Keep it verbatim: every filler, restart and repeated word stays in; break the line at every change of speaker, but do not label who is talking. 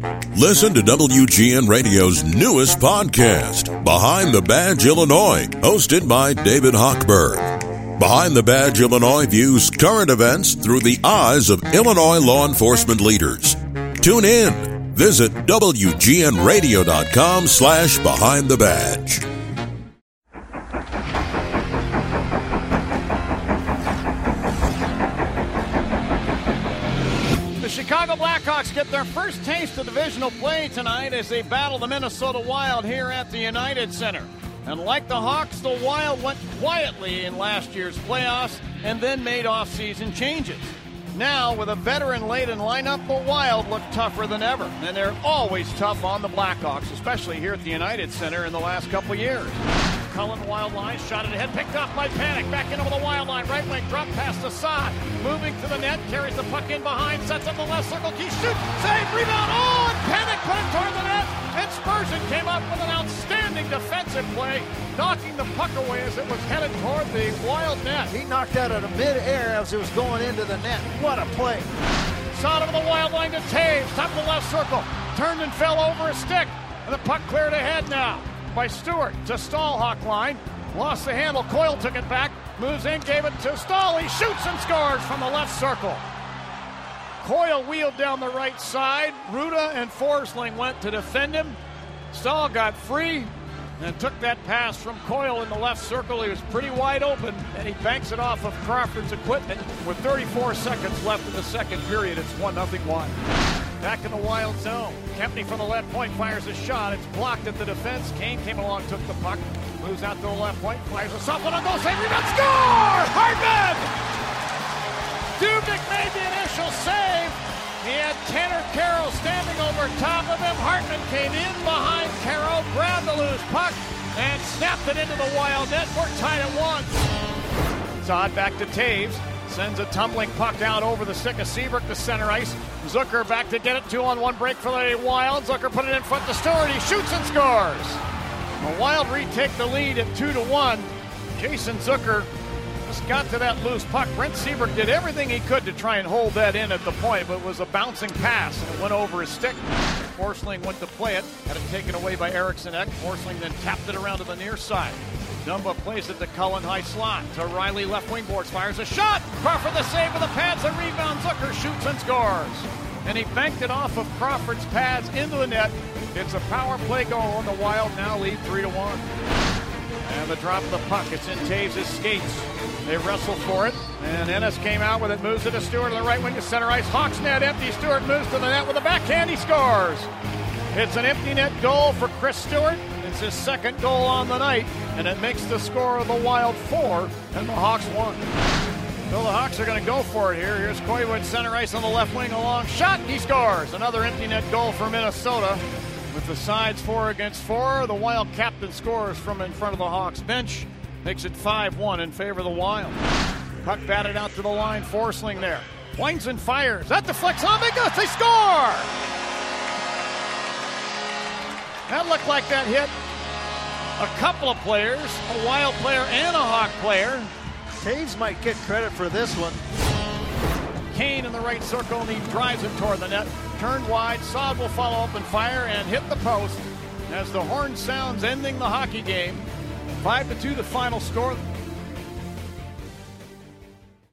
Listen to W G N Radio's newest podcast, Behind the Badge Illinois, hosted by David Hochberg. Behind the Badge Illinois views current events through the eyes of Illinois law enforcement leaders. Tune in. Visit W G N radio dot com slash behind the badge.
The Chicago Blackhawks get their first taste of divisional play tonight as they battle the Minnesota Wild here at the United Center. And like the Hawks, the Wild went quietly in last year's playoffs and then made off-season changes. Now, with a veteran-laden lineup, the Wild look tougher than ever. And they're always tough on the Blackhawks, especially here at the United Center in the last couple of years. Cullen, wild line, shot it ahead, picked off by Panik. Back in over the wild line, right wing, drop past Assad. Moving to the net, carries the puck in behind, sets up the left circle, key, shoot, save, rebound, oh, and Panik put it toward the net. And Spurgeon came up with an outstanding defensive play, knocking the puck away as it was headed toward the Wild net.
He knocked out of the mid-air as it was going into the net. What a play.
Shot over the wild line to Taves, top of the left circle, turned and fell over a stick, and the puck cleared ahead now by Stewart to Stahlhawk line. Lost the handle. Coyle took it back. Moves in, gave it to Stahl. He shoots and scores from the left circle. Coyle wheeled down the right side. Ruda and Forsling went to defend him. Stahl got free and took that pass from Coyle in the left circle. He was pretty wide open, and he banks it off of Crawford's equipment. With thirty-four seconds left in the second period, it's one nothing Wild. Back in the Wild zone. Kempney from the left point fires a shot. It's blocked at the defense. Kane came along, took the puck, moves out to the left point, fires a soft one on goal, save, rebound, score! Hartman! Dubnyk made the initial save. He had Tanner Carroll standing over top of him. Hartman came in behind Carroll, grabbed the loose puck, and snapped it into the Wild net. We're tied at one. Zod back to Taves. Sends a tumbling puck out over the stick of Seabrook to center ice. Zucker back to get it. Two on one break for the Wild. Zucker put it in front to Stewart. He shoots and scores. The Wild retake the lead at two to one. Jason Zucker just got to that loose puck. Brent Seabrook did everything he could to try and hold that in at the point, but it was a bouncing pass and it went over his stick. Forsling went to play it. Had it taken away by Eriksson Ek. Forsling then tapped it around to the near side. Dumba plays it to Cullen, high slot. To Riley, left wing boards, fires a shot. Crawford the save with the pads, a rebound. Zucker shoots and scores. And he banked it off of Crawford's pads into the net. It's a power play goal, and the Wild now lead three to one. And the drop of the puck, it's in Taves' skates. They wrestle for it, and Ennis came out with it, moves it to Stewart on the right wing to center ice. Hawks net empty. Stewart moves to the net with a backhand. He scores. It's an empty net goal for Chris Stewart. It's his second goal on the night, and it makes the score of the Wild four, and the Hawks one. So the Hawks are going to go for it here. Here's Koivu, center ice on the left wing, a long shot. He scores. Another empty net goal for Minnesota. With the sides four against four, the Wild captain scores from in front of the Hawks bench. Makes it five one in favor of the Wild. Puck batted out to the line. Forsling there. Winds and fires. That deflects on. They go. They score! That looked like that hit a couple of players, a Wild player and a Hawk player.
Taves might get credit for this one.
Kane in the right circle, and he drives it toward the net. Turned wide, Saad will follow up and fire and hit the post as the horn sounds ending the hockey game. Five to two the final score.